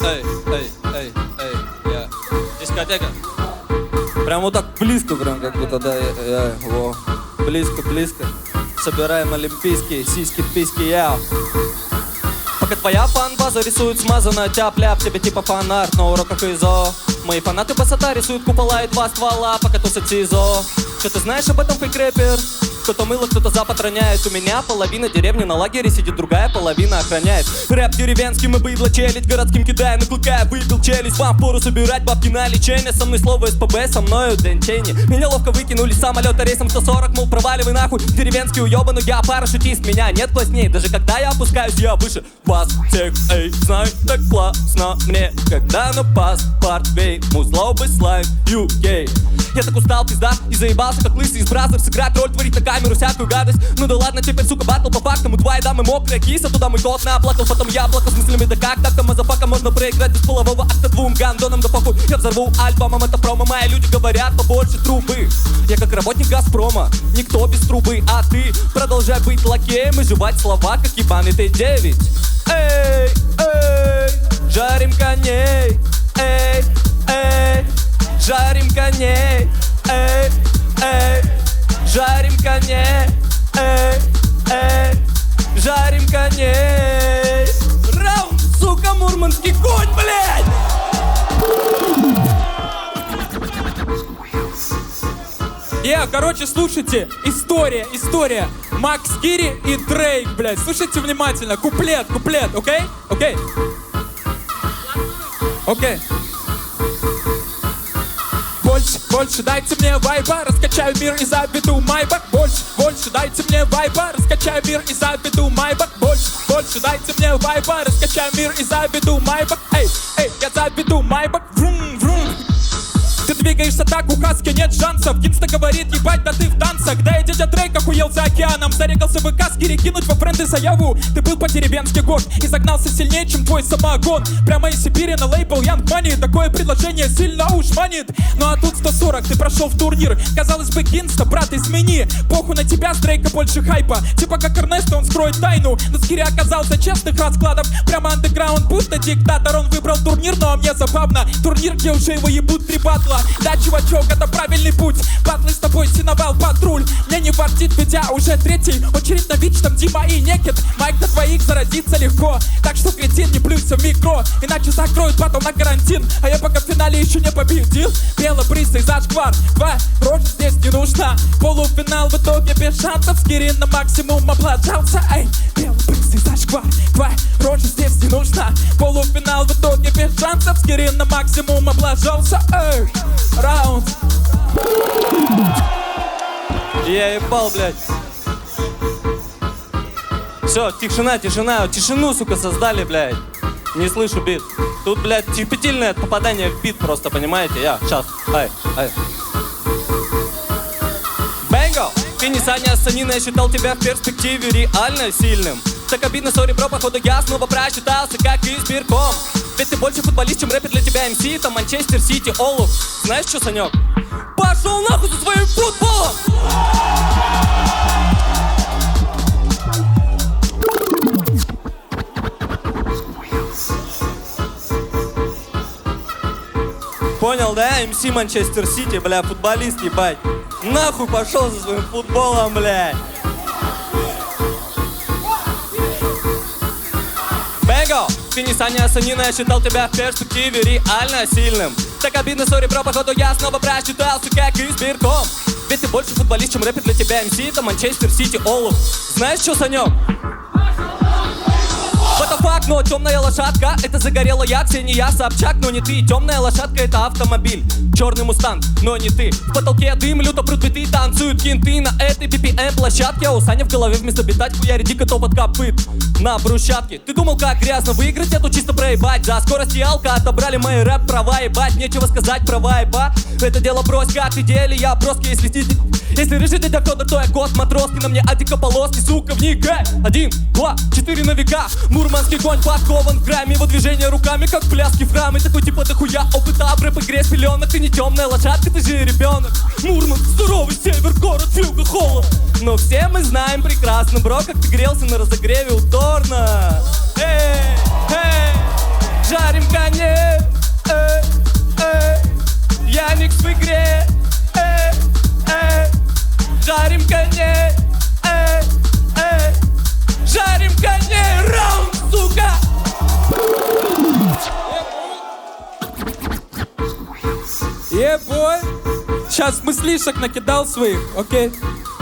я. Дискотека. Прям вот так близко, прям как будто, да, близко. Собираем олимпийские сиськи, письки, я. Пока твоя фан-база рисует смазанно тяп-ляп, тебе типа фан-арт на уроках ИЗО. Мои фанаты высота рисуют купола и два ствола, пока тусят СИЗО. Что ты знаешь об этом, фейк-рэпер? Кто-то мыло, кто-то запад роняет. У меня половина деревни на лагере сидит, другая половина охраняет. Рэп деревенский, мы быдло челядь, городским кидая, наклыкая, выбил челюсть. Вам пору собирать бабки на лечение. Со мной слово СПБ, со мною Дэн Чейни. Меня ловко выкинули с самолета рейсом 140, мол, проваливай нахуй. Деревенский уёбаный, я парашютист, меня нет классней. Даже когда я опускаюсь, я выше вас всех. Эй, знаю, так классно мне, когда на паспорт вей музло слайм UK. Я так устал, пизда, и заебался, как лысый из бразеров. Сыграть роль, творить на камеру всякую гадость. Ну да ладно, теперь, сука, батл по фактам. У твоей дамы мокрая киса, туда мой кот наплакал. Потом я плакал с мыслями, да как так-то, мазафака, можно проиграть без полового акта двум гандонам, да похуй. Я взорву альбомом, это промо, мои люди говорят побольше трубы. Я как работник Газпрома, никто без трубы. А ты продолжай быть лакеем и жевать слова, как ебаный Т9. Эй, жарим коней. Эй, жарим коней. Эй, жарим коней. Эй, жарим коней. Раунд, сука, мурманский конь, блядь! Короче, слушайте, история. Макс Гири и Дрейк, блядь. Слушайте внимательно. Куплет, окей? Окей. Больше дайте мне вайба, раскачаю мир и заведу майбах. Больше дайте мне вайба, раскачаю мир и заведу майбах. Больше дайте мне вайба, раскачаю мир и заведу майбах. Эй, я заведу майбах. Врум. Ты двигаешься так, у Хаски нет шансов. Гинста говорит, ебать, да ты в танцах. Да и дядя Дрейк охуел за океаном. Зарегался в Каскире, кинуть во френды заяву. Ты был по-деревенски горд и загнался сильнее, чем твой самогон. Прямо из Сибири на лейбл Young Money. Такое предложение сильно уж манит. Ну а тут 140, ты прошел в турнир. Казалось бы, Гинста, брат, измени. Похуй на тебя, с Дрейка больше хайпа. Типа как Эрнесто, он скроет тайну. Но Скири оказался честных раскладов. Прямо андеграунд, будто диктатор. Он выбрал турнир, но мне забавно. Турнир, где уже его ебут три батла. Да, чувачок, это правильный путь. Батлы с тобой, синовал патруль. Мне не фартит, ведь я уже третий. Очередь на вич, там Дима и Некет. Майк на твоих заразится легко. Так что, кретин, не плюйся в микро. Иначе закроют батл на карантин. А я пока в финале еще не победил. Белобрысый зашквар, два рожи здесь не нужна. Полуфинал в итоге без шансов. Скири на максимум облажался. Эй, белобрысый зашквар, два рожи здесь не нужна. Полуфинал в итоге без шансов. Скири на максимум облажался. Эй, раунд. Я ебал, блядь. Все, тишину, сука, создали, блядь. Не слышу бит. Тут, блядь, типетильное попадание в бит просто, понимаете? Сейчас, ай. Бэнго! Ты не Саня Санина, я считал тебя в перспективе реально сильным. Так обидно, сори, бро, походу я снова просчитался, как избирком. Ведь ты больше футболист, чем рэпер для тебя МС. Там Манчестер Сити, Олуф. Знаешь что, Санек? Пошел нахуй со своим футболом! Понял, да? МС Манчестер Сити, бля, футболист, ебать. Нахуй пошел со своим футболом, блядь. Бэнго! Ты не Саня Санина, я считал тебя в перспективе реально сильным. Так обидно, сори, бро, походу я снова просчитался, как избирком. Ведь ты больше футболист, чем рэпер для тебя МС. Это Манчестер Сити, Олуф. Знаешь что, Санек? Это факт, но темная лошадка, это загорелая Ксения Собчак, но не ты. Темная лошадка, это автомобиль, черный мустанг, но не ты. В потолке дым, люто прут биты, танцуют кенты на этой BPM площадке. А у Сани в голове вместо битать хуяри дико топот копыт на брусчатке. Ты думал, как грязно выиграть эту, чисто проебать. За скорость и алка отобрали мои рэп права, ебать. Нечего сказать про вайба, это дело брось, как в деле я броский. Если рыжий дядя Федор, то я кот Матроски. На мне атика полоски, сука, вникай. 1, 2, 4 на века. Мурманский конь подкован в грамме. Его движение руками, как пляски в храме. Такой типа дохуя опыта в рэп-игре с пеленок. Ты не темная лошадка, ты же ребенок. Мурман, суровый север, город, вьюга, холод. Но все мы знаем прекрасно, бро, как ты грелся на разогреве у Торна. Эй, жарим коня. бой. Сейчас мыслишек накидал своих, окей?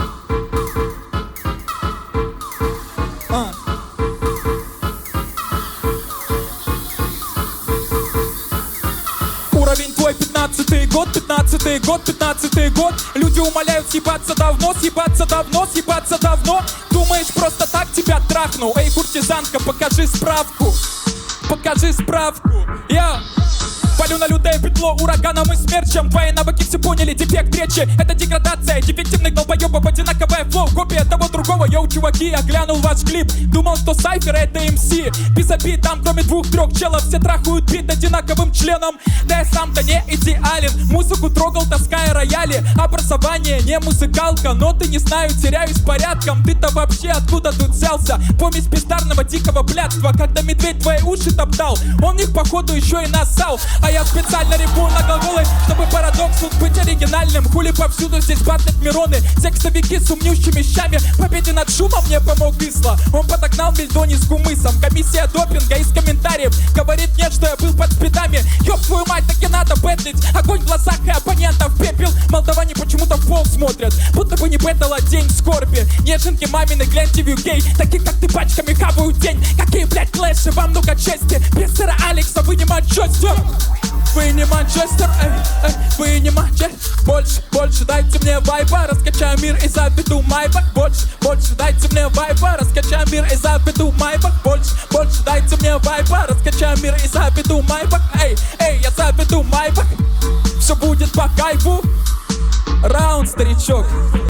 Уровень твой 15-й год, 15-й год, 15-й год. Люди умоляют съебаться давно, съебаться давно, съебаться давно. Думаешь, просто так тебя трахну? Эй, куртизанка, покажи справку. Покажи справку. Я палю на людей петло ураганом и смерчем. Твои навыки все поняли, дефект речи. Это деградация, дефективных долбоебов, одинаковое флоу. Копия того другого, йоу, чуваки, я глянул ваш клип. Думал, что Сайфер это МС. Без обид, там кроме 2-3 челов все трахают бит одинаковым членом. Да я сам-то не идеален. Музыку трогал, таская рояли. Образование не музыкалка, но ты не знаю, теряюсь порядком. Ты-то вообще откуда тут взялся? Помесь бездарного дикого блядства. Когда медведь твои уши топтал, он в них походу еще и нассал. А я специально репу на глаголы, чтобы парадокс тут быть оригинальным. Хули повсюду здесь батлят Мироны, текстовики с умнющими щами. Победе над шумом мне помог Исла. Он подогнал Мельдони с гумысом. Комиссия допинга из комментариев говорит нет, что я был под спидами. Ёб твою мать, так и надо бэтлить. Огонь в глазах и оппонентов пепел. Молдаване почему-то в пол смотрят, будто бы не бэтл, а день скорби. Неженки мамины, гляньте в UK. Такие как ты пачками хавают день. Какие, блядь, клэши, вам много чести. Без сэра Алекса вы не Манчестер. Вы не Манчестер, вы не Манчестер. Больше дайте мне вайба, раскачаю мир и заведу майбах. Больше дайте мне вайба, раскачаю мир и заведу майбах. Больше дайте мне вайба, раскачаю мир и заведу майбах. Эй, я заведу майбах. Все будет по кайфу. Раунд, старичок.